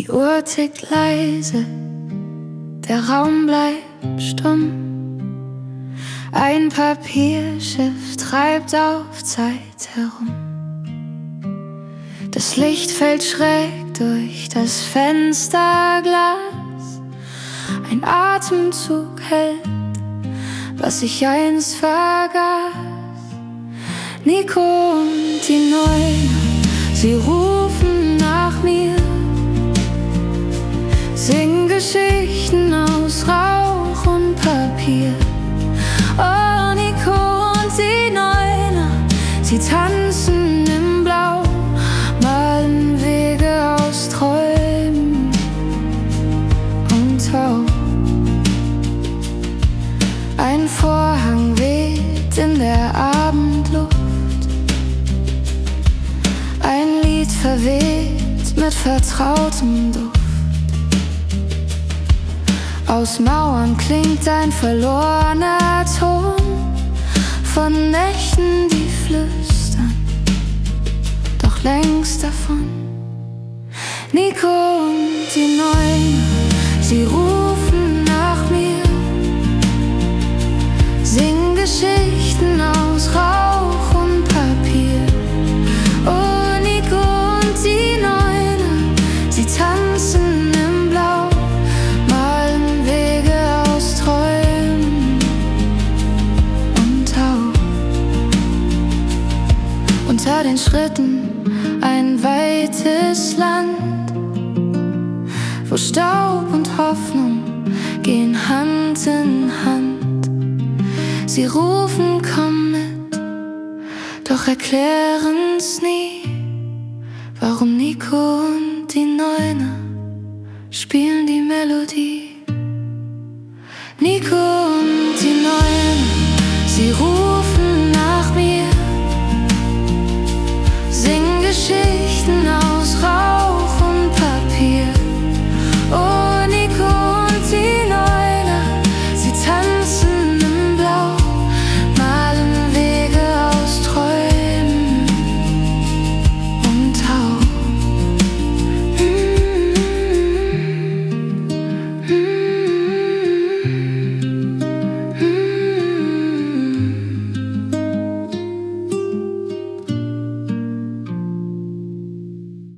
Die Uhr tickt leise, der Raum bleibt stumm. Ein Papierschiff treibt auf Zeit herum. Das Licht fällt schräg durch das Fensterglas. Ein Atemzug hält, was ich einst vergaß. Nico und die Neuner, sie rufen nach mir. Sing Geschichten aus Rauch und Papier. Oh, Nico und die Neuner, sie tanzen im Blau, malen Wege aus Träumen und Tau. Ein Vorhang weht in der Abendluft, ein Lied verweht mit vertrautem Duft. Aus Mauern klingt ein verlorener Ton von Nächten, die flüstern, doch längst davon. Nico und die Neuner, sie rufen nach mir. Sing Geschichten aus Rauch und Papier. Oh, Nico und die Neuner, sie tanzen im Blau, malen Wege aus Träumen und Tau. Unter den Schritten ein weites Land, wo Staub und Hoffnung gehen Hand in Hand. Sie rufen, komm mit, doch erklären's nie, warum Nico und die Neuner spielen die Melodie. Nico